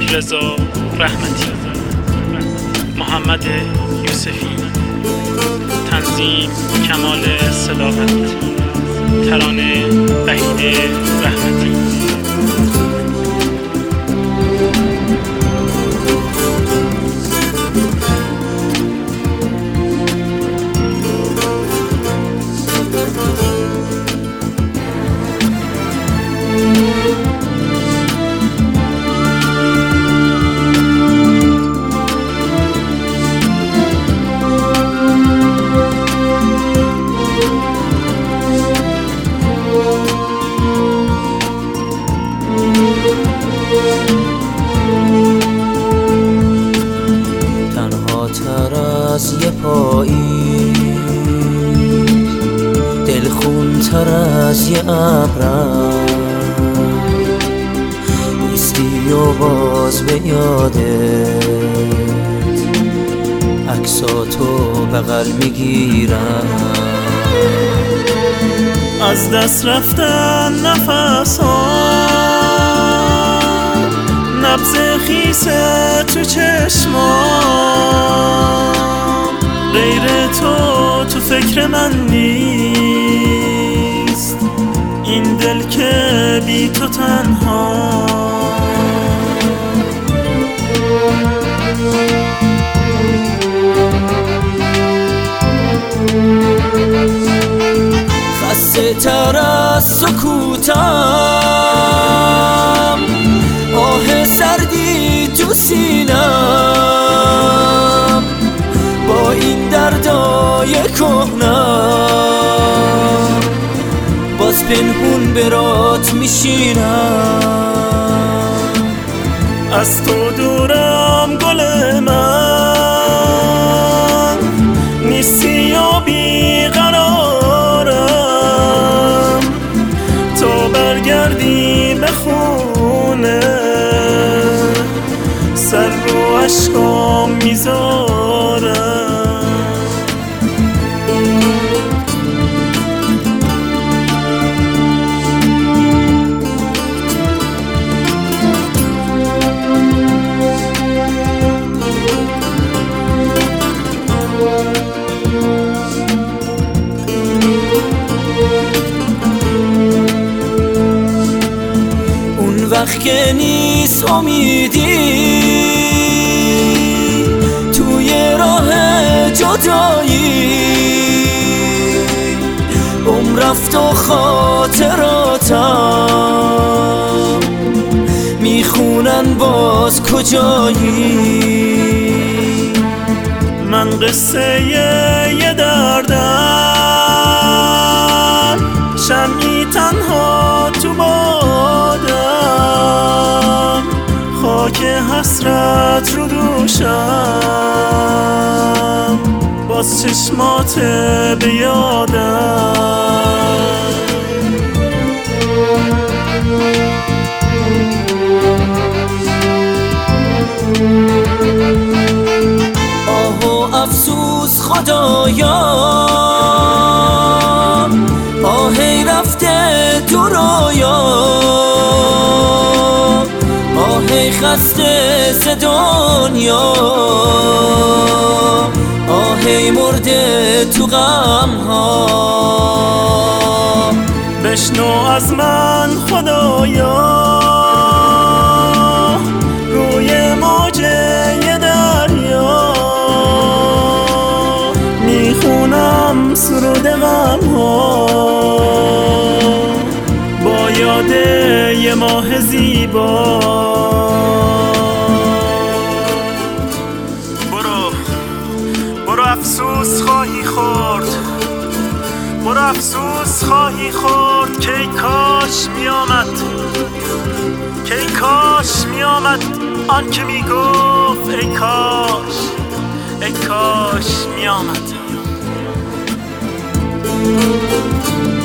علیرضا رحمتی، محمد یوسفی، تنظیم کمال صداقت، ترانه وحید رحمتی. تنها تر از یه پایی، دلخون تر از یه ابرم، نیستی و باز به یادت عکساتو بغل میگیرم. از دست رفتن نفسام، نبض خیسه تو چشمام، غیر تو فکر من نیست، این دل که بی تو تنها. خسته تر از سکوتم، آه سردی تو سینم، با این دردای کهنم باز پنهون برات میشینم. از تو دورم گل من، نیستی و بیقرارم، تا برگردی به خونه سر رو عشقام میذارم. وقت که نیست امیدی توی راه جدایی، عمر رفت و خاطراتم میخونن باز کجایی. من قصه یه دردم، شمعی تنها تو بادم، خاک حسرت رو دوشم، باز چشمات به یادم. آه و افسوس خدایا، آهی رفته تو رویا، آهی خسته ز دنیا، آهی مرده تو غم ها. بشنو از من خدایا، روی موج یه دریا میخونم سرود غم ها، با یاد یه ماه زیبا. برو افسوس خواهی خورد، برو افسوس خواهی خورد که ای کاش میامد، که ای کاش میامد آن که میگفت ای کاش، ای کاش میامد.